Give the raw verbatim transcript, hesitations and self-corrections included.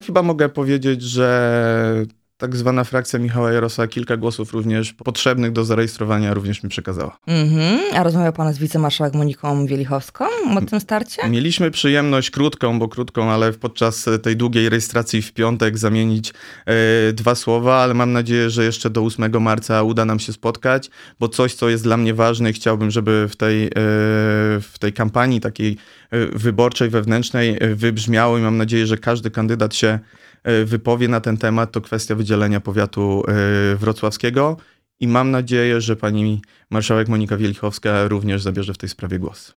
Chyba mogę powiedzieć, że tak zwana frakcja Michała Jarosa kilka głosów również potrzebnych do zarejestrowania również mi przekazała. Mhm. A rozmawiał pan z wicemarszałek Moniką Wielichowską o tym starcie? Mieliśmy przyjemność krótką, bo krótką, ale podczas tej długiej rejestracji w piątek zamienić e, dwa słowa, ale mam nadzieję, że jeszcze do ósmego marca uda nam się spotkać, bo coś, co jest dla mnie ważne i chciałbym, żeby w tej, e, w tej kampanii takiej e, wyborczej, wewnętrznej e, wybrzmiało i mam nadzieję, że każdy kandydat się wypowie na ten temat, to kwestia wydzielenia powiatu wrocławskiego i mam nadzieję, że pani marszałek Monika Wielichowska również zabierze w tej sprawie głos.